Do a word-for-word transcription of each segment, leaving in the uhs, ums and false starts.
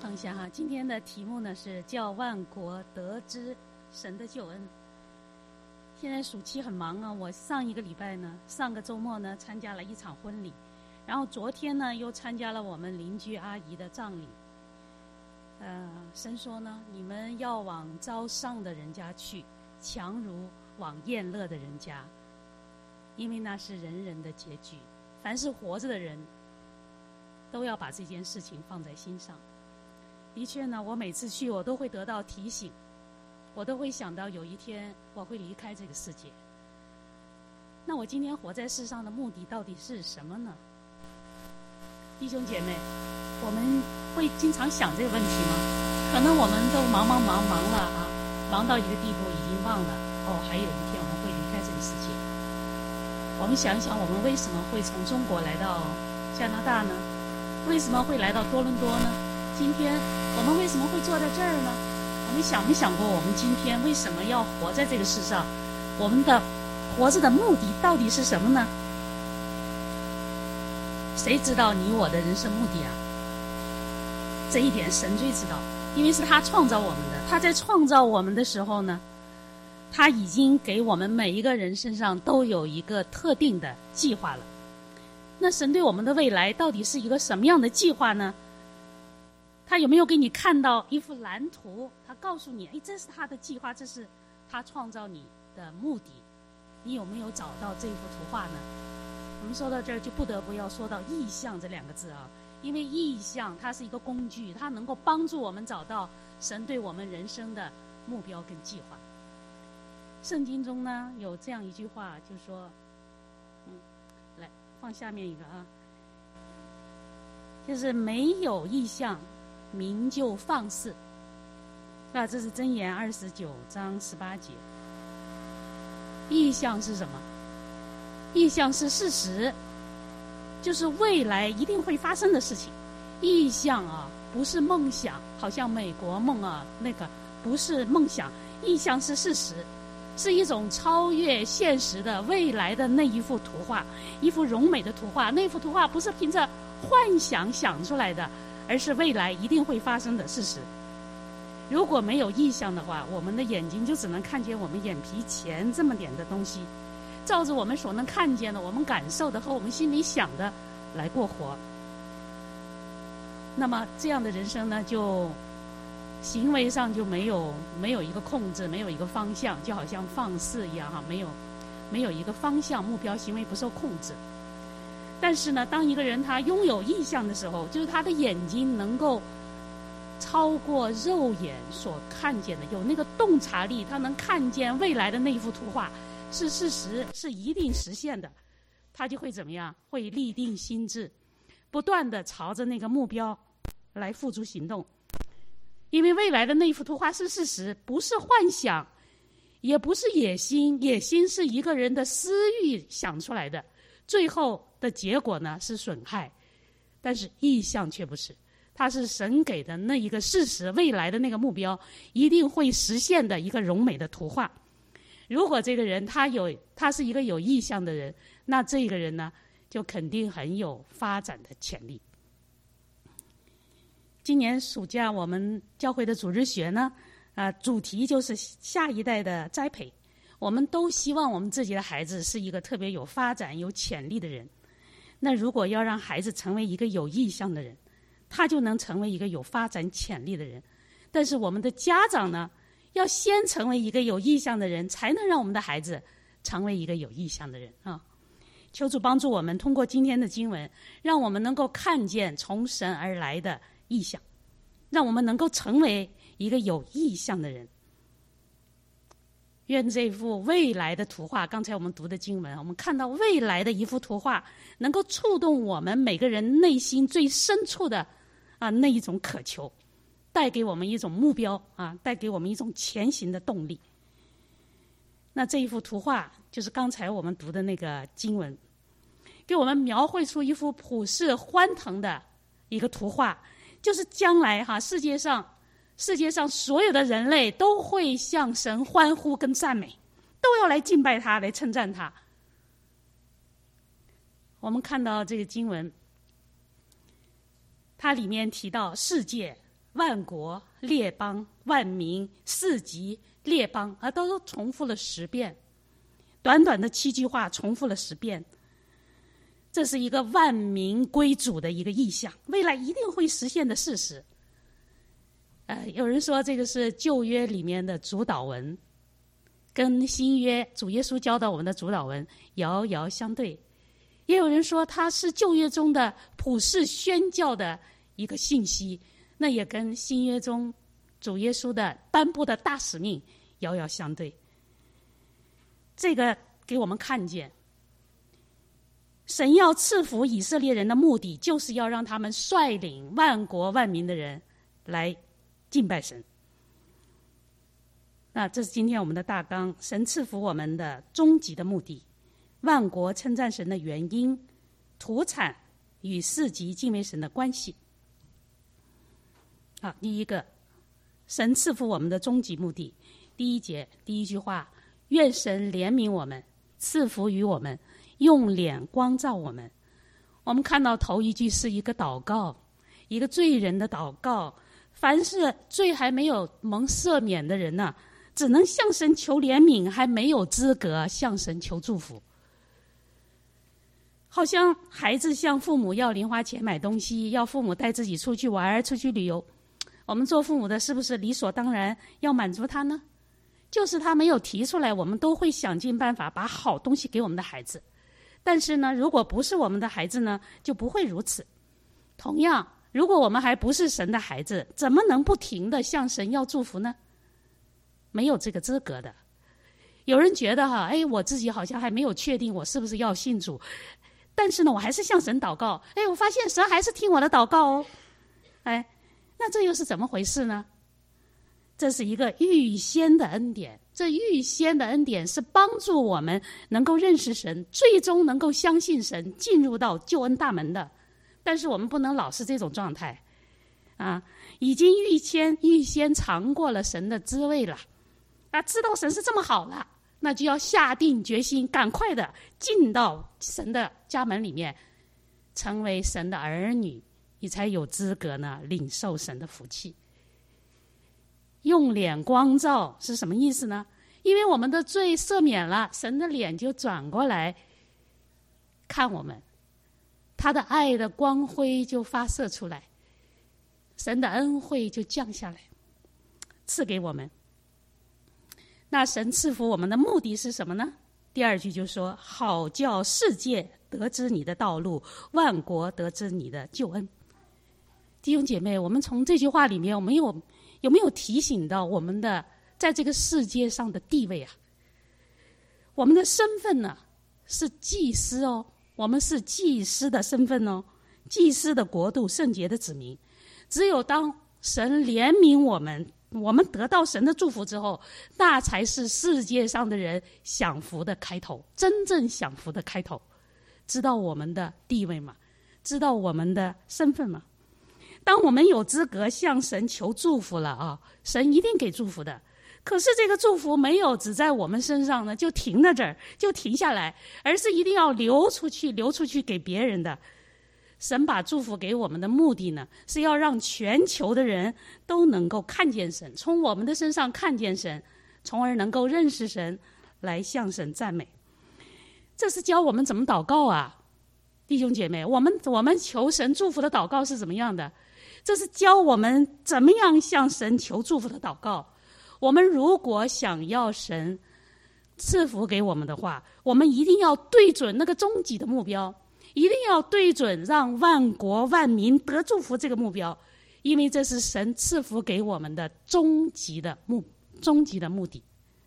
唱一下哈。今天的题目呢是叫万国得知神的救恩。现在暑期很忙啊，我上一个礼拜呢，上个周末呢参加了一场婚礼，然后昨天呢又参加了我们邻居阿姨的葬礼。呃，神说呢，你们要往招丧的人家去，强如往宴乐的人家，因为那是人人的结局。凡是活着的人都要把这件事情放在心上。的确呢，我每次去我都会得到提醒，我都会想到有一天我会离开这个世界。那我今天活在世上的目的到底是什么呢？弟兄姐妹，我们会经常想这个问题吗？可能我们都忙忙忙忙了啊，忙到一个地步已经忘了哦，还有一天我们会离开这个世界。我们想一想，我们为什么会从中国来到加拿大呢？为什么会来到多伦多呢？今天我们为什么会坐在这儿呢？我们想没想过，我们今天为什么要活在这个世上？我们的活着的目的到底是什么呢？谁知道你我的人生目的啊？这一点神最知道，因为是他创造我们的。他在创造我们的时候呢，他已经给我们每一个人身上都有一个特定的计划了。那神对我们的未来到底是一个什么样的计划呢？他有没有给你看到一幅蓝图？他告诉你，哎，这是他的计划，这是他创造你的目的。你有没有找到这幅图画呢？我们说到这儿就不得不要说到意象这两个字啊，因为意象它是一个工具，它能够帮助我们找到神对我们人生的目标跟计划。圣经中呢有这样一句话，就说，嗯，来放下面一个啊，就是没有意象，民就放肆。啊，这是箴言二十九章十八节。意象是什么？意象是事实，就是未来一定会发生的事情。意象啊，不是梦想，好像美国梦啊，那个不是梦想。意象是事实，是一种超越现实的未来的那一幅图画，一幅荣美的图画。那幅图画不是凭着幻想想出来的，而是未来一定会发生的事实。如果没有意象的话，我们的眼睛就只能看见我们眼皮前这么点的东西，照着我们所能看见的，我们感受的和我们心里想的来过活。那么这样的人生呢，就行为上就没有没有一个控制，没有一个方向，就好像放肆一样哈，没有没有一个方向，目标行为不受控制。但是呢，当一个人他拥有意象的时候，就是他的眼睛能够超过肉眼所看见的，有那个洞察力，他能看见未来的那一幅图画是事实，是一定实现的，他就会怎么样？会立定心志，不断的朝着那个目标来付诸行动。因为未来的那一幅图画是事实，不是幻想，也不是野心，野心是一个人的私欲想出来的，最后的结果呢是损害。但是意象却不是，它是神给的那一个事实，未来的那个目标一定会实现的一个荣美的图画。如果这个人他有他是一个有意向的人，那这个人呢就肯定很有发展的潜力。今年暑假我们教会的主日学呢，呃，主题就是下一代的栽培。我们都希望我们自己的孩子是一个特别有发展、有潜力的人。那如果要让孩子成为一个有意向的人，他就能成为一个有发展潜力的人。但是我们的家长呢，要先成为一个有意向的人，才能让我们的孩子成为一个有意向的人啊！求主帮助我们，通过今天的经文，让我们能够看见从神而来的意向，让我们能够成为一个有意向的人。愿这幅未来的图画，刚才我们读的经文，我们看到未来的一幅图画，能够触动我们每个人内心最深处的啊那一种渴求，带给我们一种目标啊，带给我们一种前行的动力。那这一幅图画就是刚才我们读的那个经文，给我们描绘出一幅普世欢腾的一个图画，就是将来哈世界上世界上所有的人类都会向神欢呼跟赞美，都要来敬拜他，来称赞他。我们看到这个经文，它里面提到世界万国、列邦、万民、四极、列邦，啊，都重复了十遍。短短的七句话重复了十遍。这是一个万民归主的一个意象，未来一定会实现的事实。呃，有人说这个是旧约里面的主导文，跟新约主耶稣教导我们的主导文遥遥相对。也有人说它是旧约中的普世宣教的一个信息，那也跟新约中主耶稣的颁布的大使命遥遥相对。这个给我们看见，神要赐福以色列人的目的，就是要让他们率领万国万民的人来敬拜神。那这是今天我们的大纲，神赐福我们的终极的目的，万国称赞神的原因，土产与四极敬畏神的关系。好，第一个，神赐福我们的终极目的。第一节第一句话，愿神怜悯我们，赐福于我们，用脸光照我们。我们看到头一句是一个祷告，一个罪人的祷告。凡是罪还没有蒙赦免的人呢、啊，只能向神求怜悯，还没有资格向神求祝福。好像孩子向父母要零花钱买东西，要父母带自己出去玩、出去旅游，我们做父母的是不是理所当然要满足他呢？就是他没有提出来，我们都会想尽办法把好东西给我们的孩子。但是呢，如果不是我们的孩子呢，就不会如此。同样，如果我们还不是神的孩子，怎么能不停地向神要祝福呢？没有这个资格的。有人觉得哈，哎，我自己好像还没有确定我是不是要信主，但是呢，我还是向神祷告，哎，我发现神还是听我的祷告哦。哎，那这又是怎么回事呢？这是一个预先的恩典，这预先的恩典是帮助我们能够认识神，最终能够相信神，进入到救恩大门的。但是我们不能老是这种状态啊！已经预先预先尝过了神的滋味了啊，知道神是这么好了，那就要下定决心，赶快的进到神的家门里面，成为神的儿女，你才有资格呢领受神的福气。用脸光照是什么意思呢？因为我们的罪赦免了，神的脸就转过来看我们，他的爱的光辉就发射出来，神的恩惠就降下来，赐给我们。那神赐福我们的目的是什么呢？第二句就说，好叫世界得知你的道路，万国得知你的救恩。弟兄姐妹，我们从这句话里面，我们有有没有提醒到我们的在这个世界上的地位啊？我们的身份呢，是祭司哦，我们是祭司的身份哦，祭司的国度，圣洁的子民。只有当神怜悯我们，我们得到神的祝福之后，那才是世界上的人享福的开头，真正享福的开头。知道我们的地位吗？知道我们的身份吗？当我们有资格向神求祝福了啊，神一定给祝福的。可是这个祝福没有只在我们身上呢，就停在这儿，就停下来，而是一定要流出去，流出去给别人的。神把祝福给我们的目的呢，是要让全球的人都能够看见神，从我们的身上看见神，从而能够认识神，来向神赞美。这是教我们怎么祷告啊，弟兄姐妹，我们我们求神祝福的祷告是怎么样的？这是教我们怎么样向神求祝福的祷告。我们如果想要神赐福给我们的话，我们一定要对准那个终极的目标，一定要对准让万国万民得祝福这个目标，因为这是神赐福给我们的终极的目终极的目的。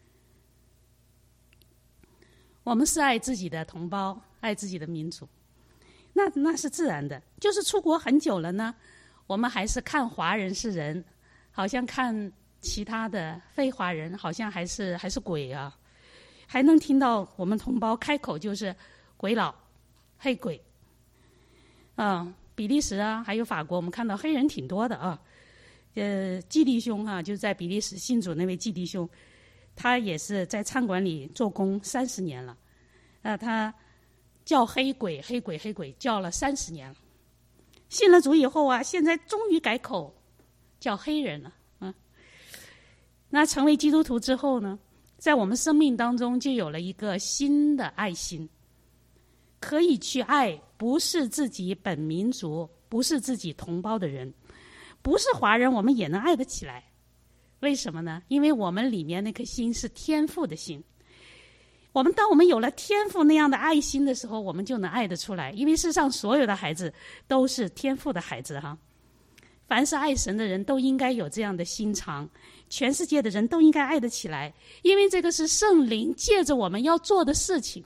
我们是爱自己的同胞，爱自己的民族，那那是自然的。就是出国很久了呢，我们还是看华人是人，好像看其他的非华人好像还是还是鬼啊。还能听到我们同胞开口就是鬼佬、黑鬼。啊，比利时啊，还有法国，我们看到黑人挺多的啊。呃，季弟兄啊，就在比利时信主那位季弟兄，他也是在餐馆里做工三十年了。啊，他叫黑鬼、黑鬼、黑鬼叫了三十年了。信了主以后啊，现在终于改口， 叫黑人了啊。那成为基督徒之后呢，在我们生命当中就有了一个新的爱心，可以去爱不是自己本民族、不是自己同胞的人，不是华人，我们也能爱得起来。为什么呢？因为我们里面那颗心是天父的心。我们当我们有了天父那样的爱心的时候，我们就能爱得出来。因为世上所有的孩子都是天父的孩子哈。凡是爱神的人都应该有这样的心肠，全世界的人都应该爱得起来，因为这个是圣灵借着我们要做的事情。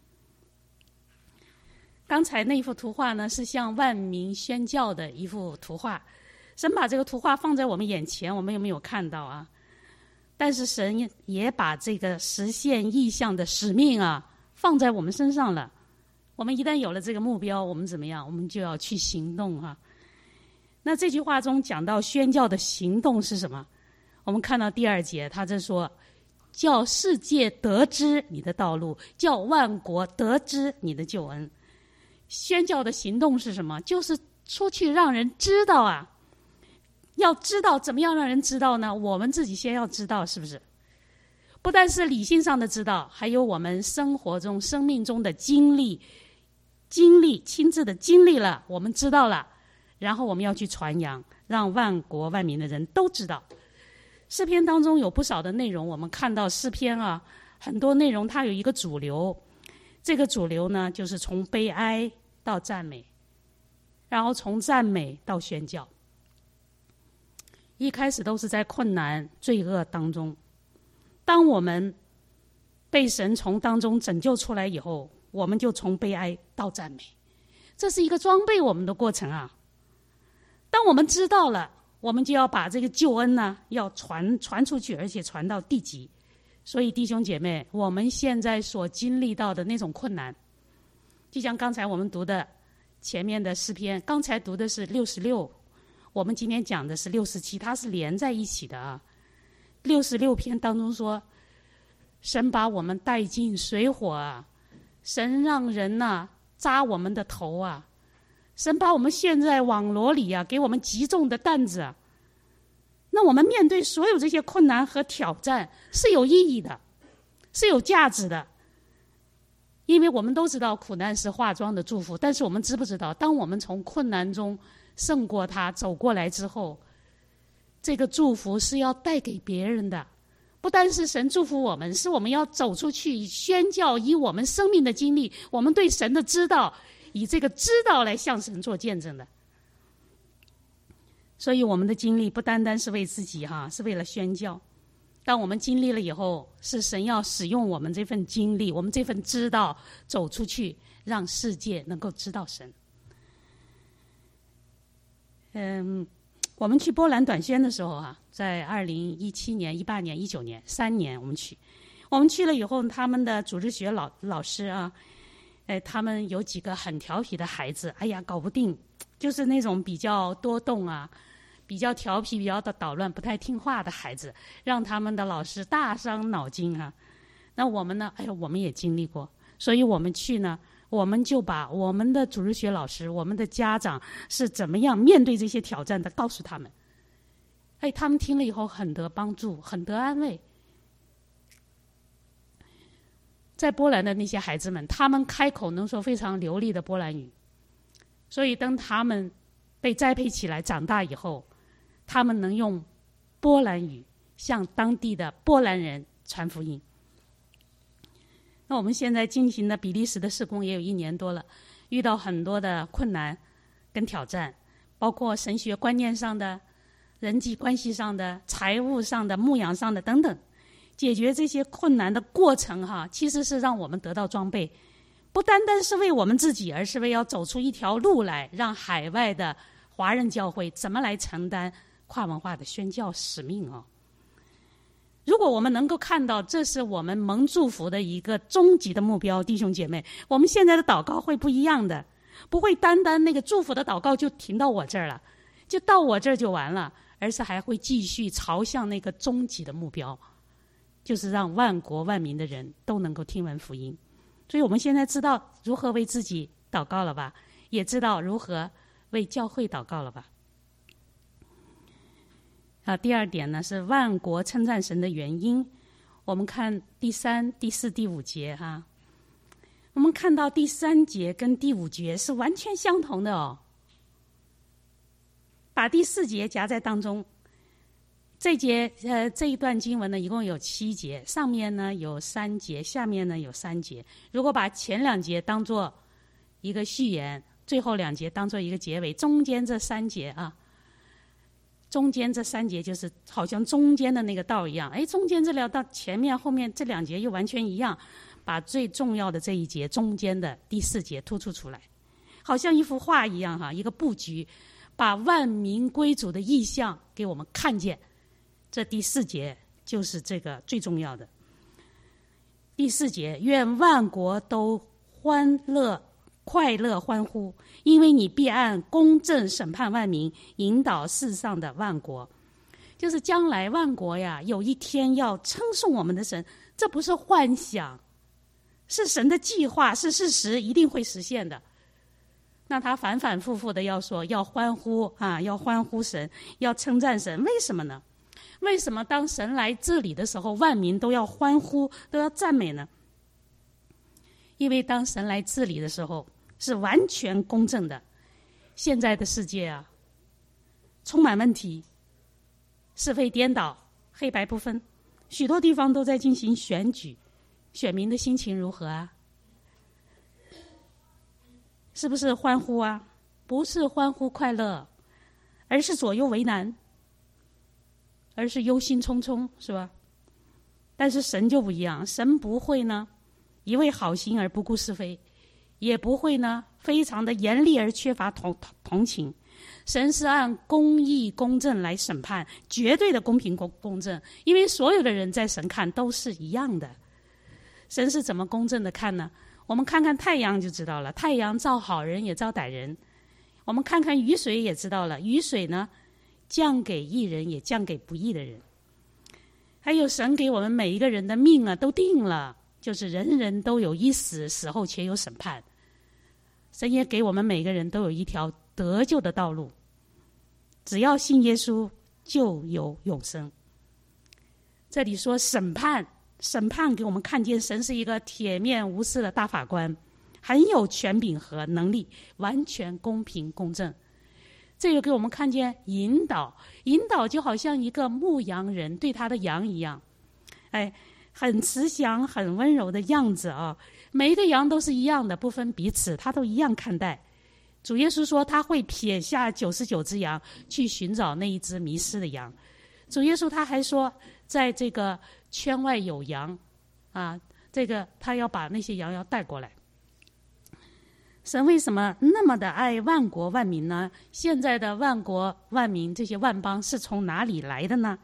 刚才那幅图画呢，是向万民宣教的一幅图画。神把这个图画放在我们眼前，我们有没有看到啊？但是神也把这个实现异象的使命啊放在我们身上了。我们一旦有了这个目标，我们怎么样？我们就要去行动啊。那这句话中讲到宣教的行动是什么？我们看到第二节，他在说，叫世界得知你的道路，叫万国得知你的救恩。宣教的行动是什么？就是出去让人知道啊。要知道，怎么样让人知道呢？我们自己先要知道，是不是？不但是理性上的知道，还有我们生活中、生命中的经历、经历、亲自的经历了，我们知道了，然后我们要去传扬，让万国万民的人都知道。诗篇当中有不少的内容，我们看到诗篇啊，很多内容它有一个主流，这个主流呢，就是从悲哀到赞美，然后从赞美到宣教。一开始都是在困难、罪恶当中，当我们被神从当中拯救出来以后，我们就从悲哀到赞美，这是一个装备我们的过程啊。当我们知道了，我们就要把这个救恩呢，要传传出去，而且传到地极。所以弟兄姐妹，我们现在所经历到的那种困难，就像刚才我们读的前面的诗篇，刚才读的是六十六，我们今天讲的是六十七，它是连在一起的啊。六十六篇当中说，神把我们带进水火啊，神让人呐、啊、扎我们的头啊，神把我们陷在网罗里啊，给我们极重的担子啊。那我们面对所有这些困难和挑战是有意义的，是有价值的。因为我们都知道苦难是化妆的祝福，但是我们知不知道，当我们从困难中胜过它走过来之后，这个祝福是要带给别人的。不单是神祝福我们，是我们要走出去宣教，以我们生命的经历，我们对神的知道，以这个知道来向神做见证的。所以我们的经历不单单是为自己哈，是为了宣教。当我们经历了以后，是神要使用我们这份经历，我们这份知道走出去，让世界能够知道神。嗯，我们去波兰短宣的时候啊，在二零一七年、一八年、一九年三年我们去，我们去了以后，他们的组织学老老师啊，哎，他们有几个很调皮的孩子，哎呀，搞不定，就是那种比较多动啊。比较调皮、比较的捣乱、不太听话的孩子，让他们的老师大伤脑筋啊。那我们呢？哎呀，我们也经历过，所以我们去呢，我们就把我们的主日学老师、我们的家长是怎么样面对这些挑战的，告诉他们。哎，他们听了以后很得帮助，很得安慰。在波兰的那些孩子们，他们开口能说非常流利的波兰语，所以当他们被栽培起来、长大以后，他们能用波兰语向当地的波兰人传福音。那我们现在进行的比利时的事工也有一年多了，遇到很多的困难跟挑战，包括神学观念上的、人际关系上的、财务上的、牧养上的等等。解决这些困难的过程哈，其实是让我们得到装备，不单单是为我们自己，而是为要走出一条路来，让海外的华人教会怎么来承担跨文化的宣教使命哦。如果我们能够看到这是我们蒙祝福的一个终极的目标，弟兄姐妹，我们现在的祷告会不一样的，不会单单那个祝福的祷告就停到我这儿了，就到我这儿就完了，而是还会继续朝向那个终极的目标，就是让万国万民的人都能够听闻福音。所以我们现在知道如何为自己祷告了吧，也知道如何为教会祷告了吧。 啊，第二点呢是万国称赞神的原因。我们看第三、第四、第五节哈、啊，我们看到第三节跟第五节是完全相同的哦。把第四节夹在当中，这节呃这一段经文呢一共有七节，上面呢有三节，下面呢有三节。如果把前两节当作一个序言，最后两节当作一个结尾，中间这三节啊。中间这三节就是好像中间的那个道一样，哎，中间这条道前面后面这两节又完全一样，把最重要的这一节中间的第四节突出出来，好像一幅画一样哈，一个布局，把万民归主的意象给我们看见。这第四节就是这个最重要的。第四节，愿万国都欢乐快乐欢呼，因为你必按公正审判万民，引导世上的万国。就是将来万国呀，有一天要称颂我们的神，这不是幻想，是神的计划，是事实，一定会实现的。那他反反复复的要说，要欢呼啊，要欢呼神，要称赞神。为什么呢？为什么当神来这里的时候，万民都要欢呼，都要赞美呢？因为当神来治理的时候，是完全公正的。现在的世界啊，充满问题，是非颠倒，黑白不分，许多地方都在进行选举，选民的心情如何啊？是不是欢呼啊？不是欢呼快乐，而是左右为难，而是忧心忡忡，是吧？但是神就不一样，神不会呢一味好心而不顾是非，也不会呢非常的严厉而缺乏同同情。神是按公义公正来审判，绝对的公平公公正，因为所有的人在神看都是一样的。神是怎么公正的看呢？我们看看太阳就知道了，太阳照好人也照歹人。我们看看雨水也知道了，雨水呢降给义人也降给不义的人。还有神给我们每一个人的命啊都定了，就是人人都有一死，死后且有审判。神也给我们每个人都有一条得救的道路，只要信耶稣就有永生。这里说审判，审判给我们看见神是一个铁面无私的大法官，很有权柄和能力，完全公平公正。这又给我们看见引导，引导就好像一个牧羊人对他的羊一样，哎，很慈祥很温柔的样子啊。每一个羊都是一样的，不分彼此，他都一样看待。主耶稣说他会撇下九十九只羊去寻找那一只迷失的羊。主耶稣他还说在这个圈外有羊啊，这个他要把那些羊要带过来。神为什么那么的爱万国万民呢？现在的万国万民这些万邦是从哪里来的呢？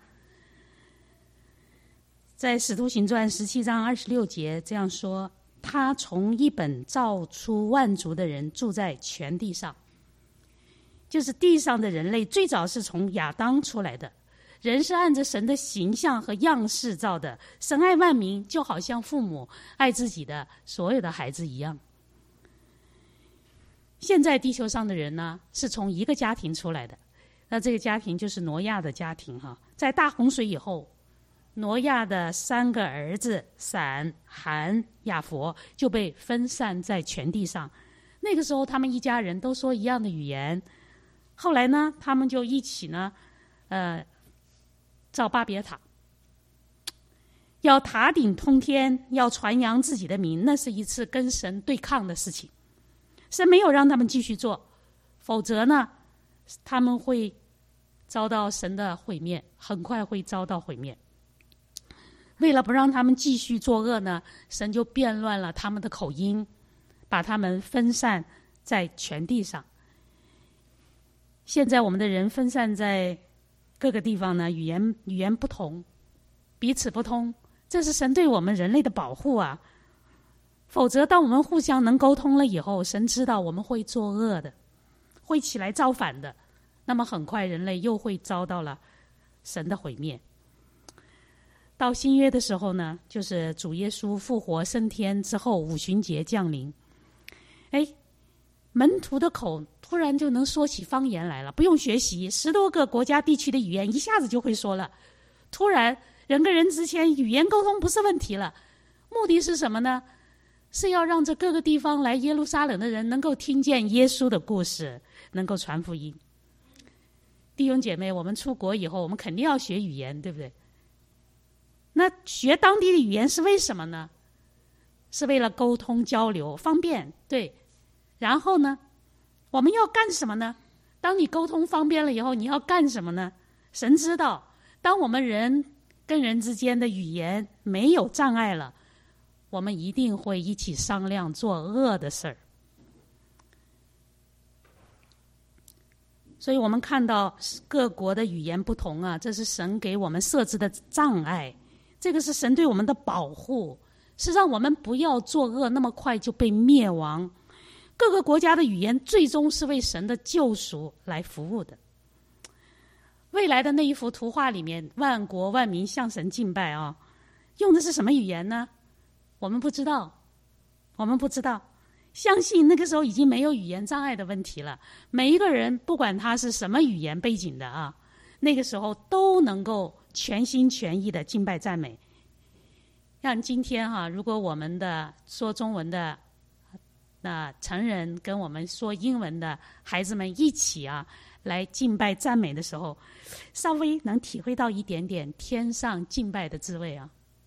在使徒行传十七章二十六节这样说，他从一本造出万族的人住在全地上。就是地上的人类最早是从亚当出来的，人是按着神的形象和样式造的。神爱万民，就好像父母爱自己的所有的孩子一样。现在地球上的人呢，是从一个家庭出来的，那这个家庭就是挪亚的家庭哈。在大洪水以后，挪亚的三个儿子闪、含、雅弗就被分散在全地上。那个时候他们一家人都说一样的语言，后来呢他们就一起呢呃造巴别塔，要塔顶通天，要传扬自己的名。那是一次跟神对抗的事情，神没有让他们继续做，否则呢他们会遭到神的毁灭，很快会遭到毁灭。为了不让他们继续作恶呢，神就变乱了他们的口音，把他们分散在全地上。现在我们的人分散在各个地方呢，语言语言不同，彼此不通，这是神对我们人类的保护啊。否则当我们互相能沟通了以后，神知道我们会作恶的，会起来造反的，那么很快人类又会遭到了神的毁灭。到新约的时候呢，就是主耶稣复活升天之后，五旬节降临。哎， 门徒的口突然就能说起方言来了，不用学习，十多个国家地区的语言一下子就会说了。突然人跟人之间语言沟通不是问题了，目的是什么呢？是要让这各个地方来耶路撒冷的人能够听见耶稣的故事，能够传福音。弟兄姐妹，我们出国以后，我们肯定要学语言，对不对？那学当地的语言是为什么呢？是为了沟通交流，方便，对。然后呢，我们要干什么呢？当你沟通方便了以后，你要干什么呢？神知道，当我们人跟人之间的语言没有障碍了，我们一定会一起商量做恶的事儿。所以我们看到各国的语言不同啊，这是神给我们设置的障碍，这个是神对我们的保护，是让我们不要作恶那么快就被灭亡。各个国家的语言最终是为神的救赎来服务的。未来的那一幅图画里面，万国万民向神敬拜啊，用的是什么语言呢？我们不知道，我们不知道。相信那个时候已经没有语言障碍的问题了，每一个人不管他是什么语言背景的啊，那个时候都能够全心全意的敬拜赞美。像今天哈、啊，如果我们的说中文的那成人跟我们说英文的孩子们一起啊来敬拜赞美的时候，稍微能体会到一点点天上敬拜的滋味啊。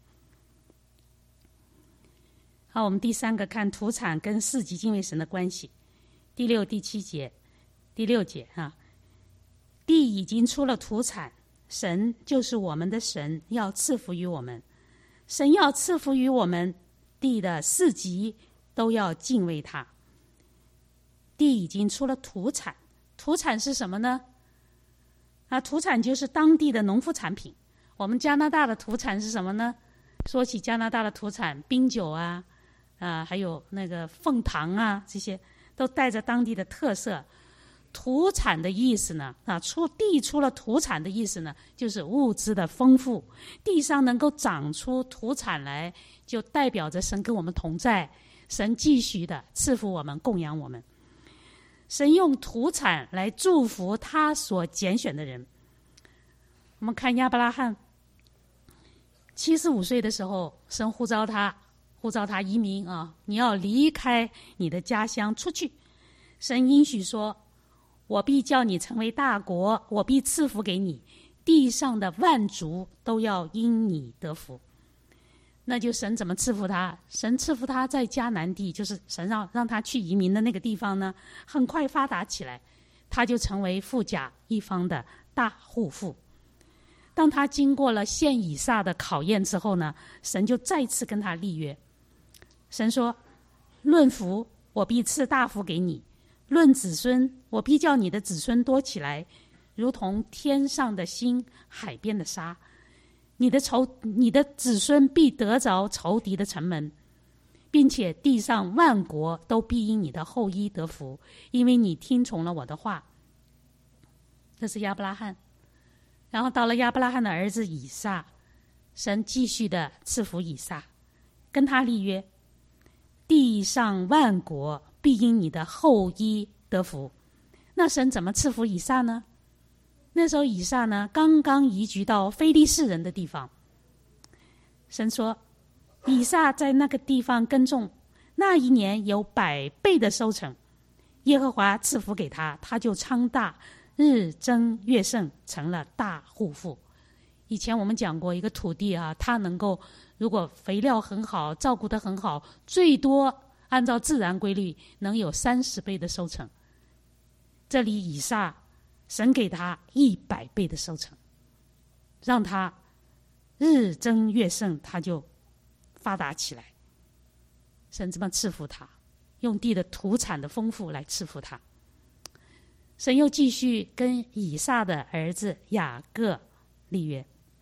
好，我们第三个看土产跟四级敬畏神的关系。第六、第七节，第六节啊，地已经出了土产，神就是我们的神，要赐福于我们。神要赐福于我们，地的四级都要敬畏他。地已经出了土产，土产是什么呢？啊，土产就是当地的农副产品。我们加拿大的土产是什么呢？说起加拿大的土产，冰酒啊。啊，还有那个凤糖啊，这些都带着当地的特色。土产的意思呢，啊，出地出了土产的意思呢，就是物资的丰富。地上能够长出土产来，就代表着神跟我们同在，神继续的赐福我们，供养我们。神用土产来祝福他所拣选的人。我们看亚伯拉罕，七十五岁的时候，神呼召他。呼召他移民啊！你要离开你的家乡出去。神应许说：“我必叫你成为大国，我必赐福给你，地上的万族都要因你得福。”那就神怎么赐福他？神赐福他在迦南地，就是神让让他去移民的那个地方呢，很快发达起来，他就成为富甲一方的大户妇。当他经过了献以撒的考验之后呢，神就再次跟他立约。神说：“论福，我必赐大福给你；论子孙，我必叫你的子孙多起来，如同天上的星、海边的沙。你的仇，你的子孙必得着仇敌的城门，并且地上万国都必因你的后裔得福，因为你听从了我的话。”这是亚伯拉罕。然后到了亚伯拉罕的儿子以撒，神继续的赐福以撒，跟他立约。地上万国必因你的后裔得福。那神怎么赐福以撒呢？那时候以撒呢，刚刚移居到非利士人的地方。神说，以撒在那个地方耕种，那一年有百倍的收成。耶和华赐福给他，他就昌大，日增月盛，成了大户妇。以前我们讲过一个土地啊，它能够如果肥料很好，照顾得很好，最多按照自然规律能有三十倍的收成。这里以撒，神给他一百倍的收成，让他日增月盛，他就发达起来。神这么赐福他，用地的土产的丰富来赐福他。神又继续跟以撒的儿子雅各立约。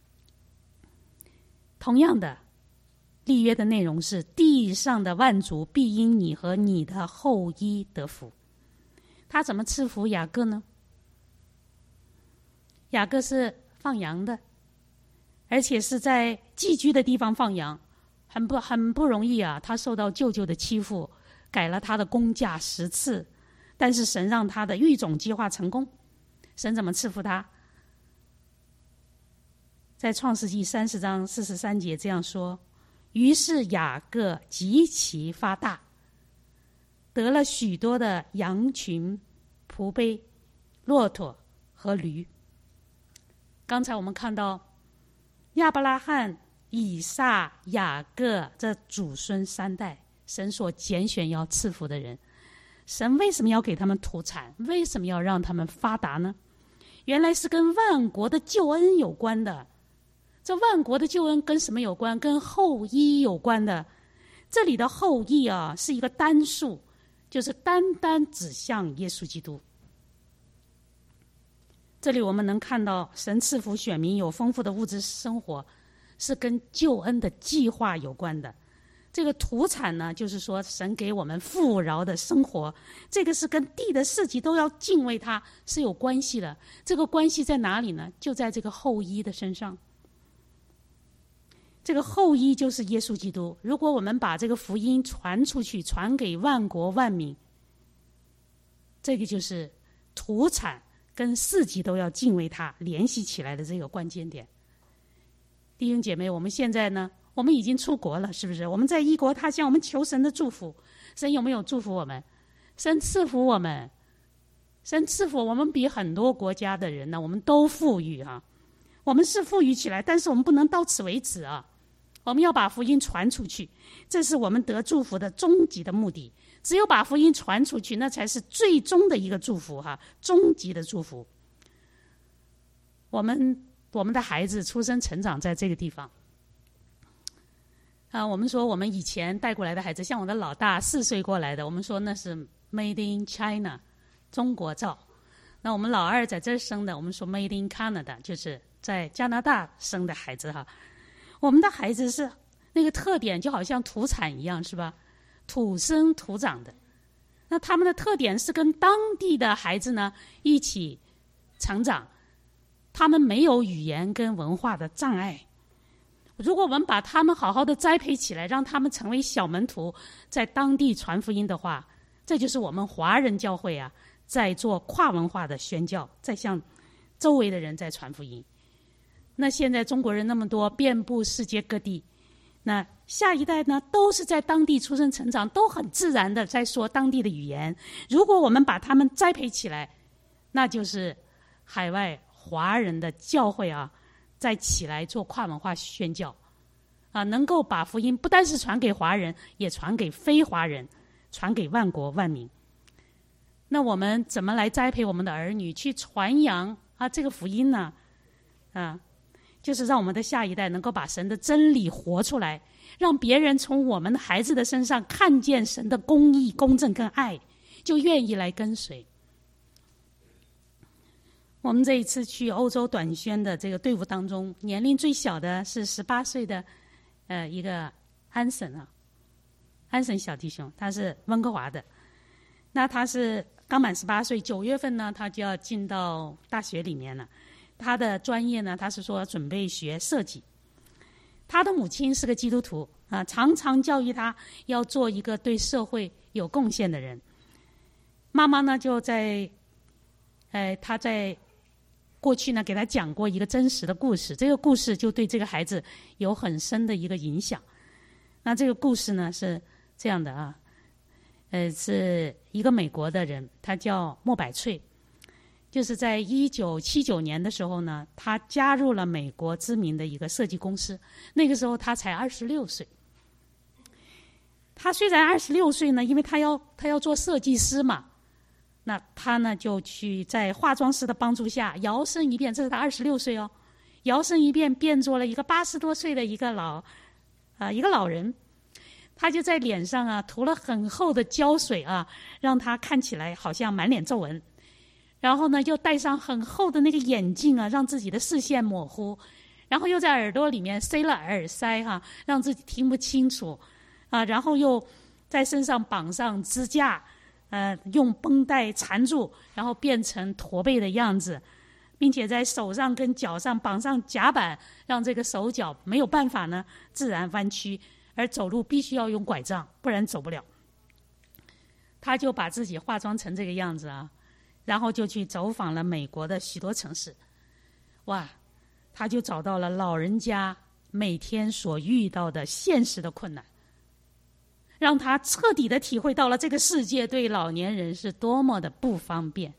同样的，立约的内容是地上的万族必因你和你的后裔得福。他怎么赐福雅各呢？雅各是放羊的，而且是在寄居的地方放羊，很不很不容易啊。他受到舅舅的欺负，改了他的工价十次， 但是神让他的育种计划成功。神怎么赐福他？在创世纪三十章四十三节这样说：于是雅各极其发大，得了许多的羊群、仆婢、骆驼和驴。刚才我们看到亚伯拉罕、以撒、雅各这祖孙三代，神所拣选要赐福的人，神为什么要给他们土产？为什么要让他们发达呢？原来是跟万国的救恩有关的。这万国的救恩跟什么有关？跟后裔有关的。这里的后裔啊，是一个单数，就是单单指向耶稣基督。这里我们能看到神赐福选民有丰富的物质生活，是跟救恩的计划有关的。这个土产呢，就是说神给我们富饶的生活，这个是跟地的四极都要敬畏他是有关系的。这个关系在哪里呢？就在这个后裔的身上。这个后裔就是耶稣基督。如果我们把这个福音传出去，传给万国万民，这个就是土产跟四极都要敬畏他联系起来的这个关键点。弟兄姐妹，我们现在呢，我们已经出国了，是不是？我们在异国他乡，我们求神的祝福。神有没有祝福我们？神赐福我们，神赐福我们比很多国家的人呢，我们都富裕啊。我们是富裕起来，但是我们不能到此为止啊。我们要把福音传出去，这是我们得祝福的终极的目的。只有把福音传出去，那才是最终的一个祝福哈，终极的祝福。我们我们的孩子出生成长在这个地方啊，我们说我们以前带过来的孩子，像我的老大四岁过来的，我们说那是 Made in China， 中国造。那我们老二在这儿生的，我们说 Made in Canada， 就是在加拿大生的孩子哈。我们的孩子是那个特点，就好像土产一样，是吧？土生土长的。那他们的特点是跟当地的孩子呢一起成长，他们没有语言跟文化的障碍。如果我们把他们好好的栽培起来，让他们成为小门徒，在当地传福音的话，这就是我们华人教会啊，在做跨文化的宣教，在向周围的人在传福音。那现在中国人那么多，遍布世界各地，那下一代呢都是在当地出生成长，都很自然的在说当地的语言。如果我们把他们栽培起来，那就是海外华人的教会啊，再起来做跨文化宣教啊，能够把福音不单是传给华人，也传给非华人，传给万国万民。那我们怎么来栽培我们的儿女去传扬啊这个福音呢？啊就是让我们的下一代能够把神的真理活出来，让别人从我们的孩子的身上看见神的公义、公正跟爱，就愿意来跟随。我们这一次去欧洲短宣的这个队伍当中，年龄最小的是十八岁的呃一个安森啊，安森小弟兄，他是温哥华的。那他是刚满十八岁，九月份呢他就要进到大学里面了。他的专业呢，他是说准备学设计。他的母亲是个基督徒啊，常常教育他要做一个对社会有贡献的人。妈妈呢就在，呃，他在过去呢给他讲过一个真实的故事，这个故事就对这个孩子有很深的一个影响。那这个故事呢是这样的啊，呃，是一个美国的人，他叫莫百翠。就是在一九七九年的时候呢，他加入了美国知名的一个设计公司。那个时候他才二十六岁。他虽然二十六岁呢，因为他要他要做设计师嘛，那他呢就去在化妆师的帮助下摇身一变，这是他二十六岁哦，摇身一变变做了一个八十多岁的一个老啊、呃、一个老人。他就在脸上啊涂了很厚的胶水啊，让他看起来好像满脸皱纹。然后呢，又戴上很厚的那个眼镜啊，让自己的视线模糊。然后又在耳朵里面塞了耳塞哈、啊，让自己听不清楚啊。然后又在身上绑上支架，呃，用绷带缠住，然后变成驼背的样子，并且在手上跟脚上绑上夹板，让这个手脚没有办法呢自然弯曲，而走路必须要用拐杖，不然走不了。 他就把自己化妆成这个样子啊，然后就去走访了美国的许多城市。哇，他就找到了老人家每天所遇到的现实的困难，让他彻底的体会到了这个世界对老年人是多么的不方便。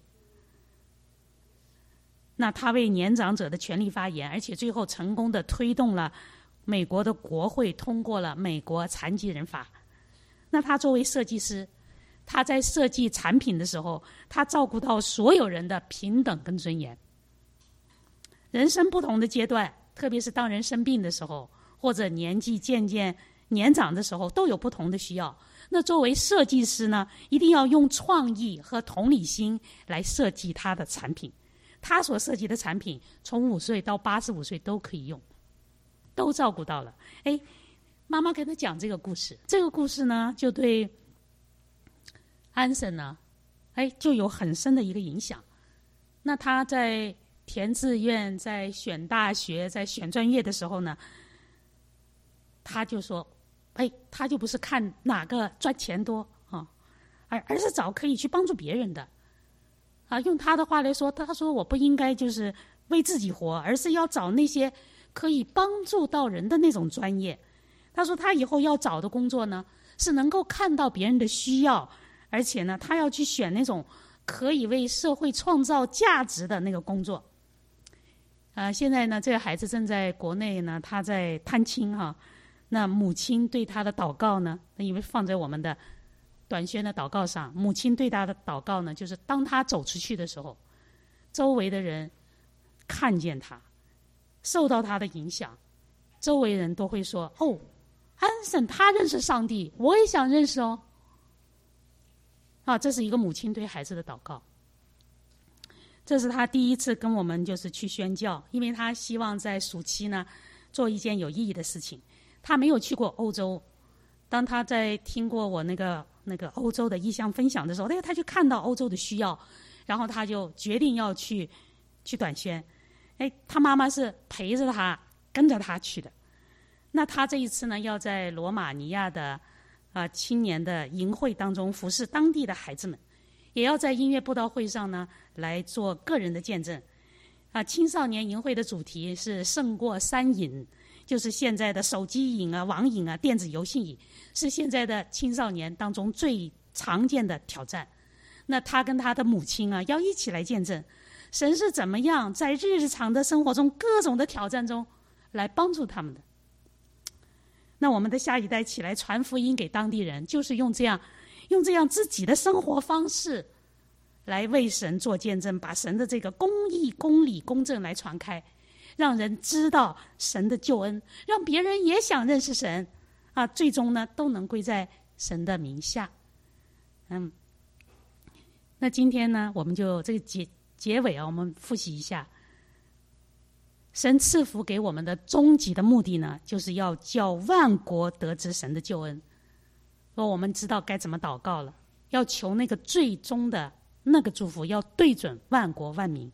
那他为年长者的权利发言，而且最后成功的推动了美国的国会通过了美国残疾人法。那他作为设计师，他在设计产品的时候，他照顾到所有人的平等跟尊严。人生不同的阶段，特别是当人生病的时候，或者年纪渐渐年长的时候，都有不同的需要。那作为设计师呢，一定要用创意和同理心来设计他的产品。他所设计的产品，从五岁到八十五岁都可以用，都照顾到了。哎，妈妈跟他讲这个故事，这个故事呢，就对安森呢，哎，就有很深的一个影响。那他在填志愿，在选大学，在选专业的时候呢，他就说，哎，他就不是看哪个赚钱多啊，而而是找可以去帮助别人的。啊，用他的话来说，他说我不应该就是为自己活，而是要找那些可以帮助到人的那种专业。他说他以后要找的工作呢，是能够看到别人的需要，而且呢，他要去选那种可以为社会创造价值的那个工作。呃，现在呢，这个孩子正在国内呢，他在探亲哈、啊。那母亲对他的祷告呢，因为放在我们的短宣的祷告上，母亲对他的祷告呢，就是当他走出去的时候，周围的人看见他，受到他的影响，周围人都会说：“哦，安森他认识上帝，我也想认识哦。”啊，这是一个母亲对孩子的祷告。这是他第一次跟我们就是去宣教，因为他希望在暑期呢做一件有意义的事情。他没有去过欧洲，当他在听过我那个那个欧洲的异象分享的时候，哎，他就看到欧洲的需要，然后他就决定要去去短宣。哎，他妈妈是陪着他跟着他去的。那他这一次呢，要在罗马尼亚的啊、呃、青年的营会当中服侍当地的孩子们，也要在音乐布道会上呢来做个人的见证。啊，青少年营会的主题是胜过三瘾，就是现在的手机瘾啊、网瘾啊、电子游戏瘾，是现在的青少年当中最常见的挑战。那他跟他的母亲啊，要一起来见证神是怎么样在日常的生活中各种的挑战中来帮助他们的。那我们的下一代起来传福音给当地人，就是用这样用这样自己的生活方式来为神做见证，把神的这个公义、公理、公正来传开，让人知道神的救恩，让别人也想认识神啊，最终呢都能归在神的名下。嗯，那今天呢，我们就这个结结尾啊，我们复习一下，神赐福给我们的终极的目的呢，就是要叫万国得知神的救恩。说我们知道该怎么祷告了，要求那个最终的那个祝福要对准万国万民。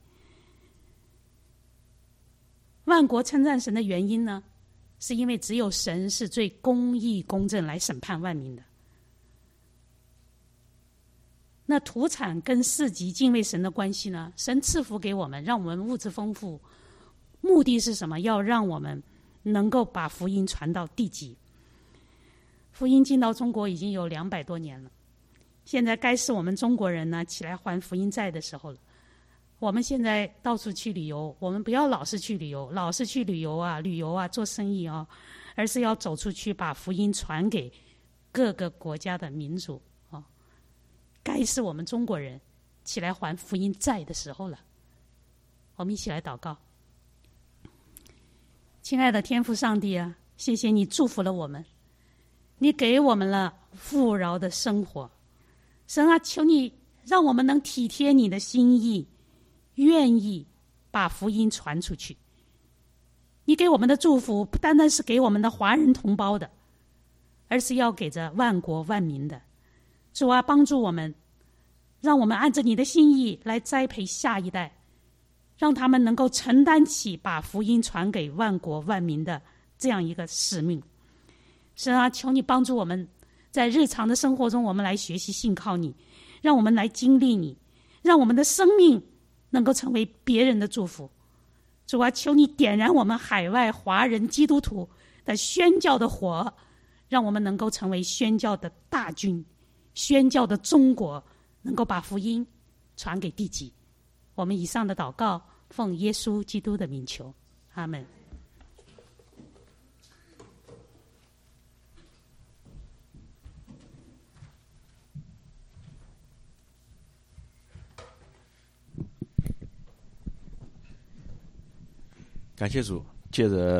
万国称赞神的原因呢，是因为只有神是最公义公正来审判万民的。那土产跟市集敬畏神的关系呢，神赐福给我们，让我们物质丰富，目的是什么？要让我们能够把福音传到地极。福音进到中国已经有两百多年了，现在该是我们中国人呢起来还福音债的时候了。我们现在到处去旅游，我们不要老是去旅游，老是去旅游啊、旅游啊、做生意啊，而是要走出去，把福音传给各个国家的民族啊。该是我们中国人起来还福音债的时候了。我们一起来祷告。亲爱的天父上帝啊，谢谢你祝福了我们，你给我们了富饶的生活。神啊，求你让我们能体贴你的心意，愿意把福音传出去。你给我们的祝福不单单是给我们的华人同胞的，而是要给着万国万民的。主啊，帮助我们，让我们按着你的心意来栽培下一代，让他们能够承担起把福音传给万国万民的这样一个使命。神啊，求你帮助我们， 在日常的生活中，我们来学习信靠你，让我们来经历你，让我们的生命能够成为别人的祝福。主啊，求你点燃我们海外华人基督徒的宣教的火，让我们能够成为宣教的大军，宣教的中国能够把福音传给地极。我们以上的祷告奉耶稣基督的名求，阿们。 感谢主，借着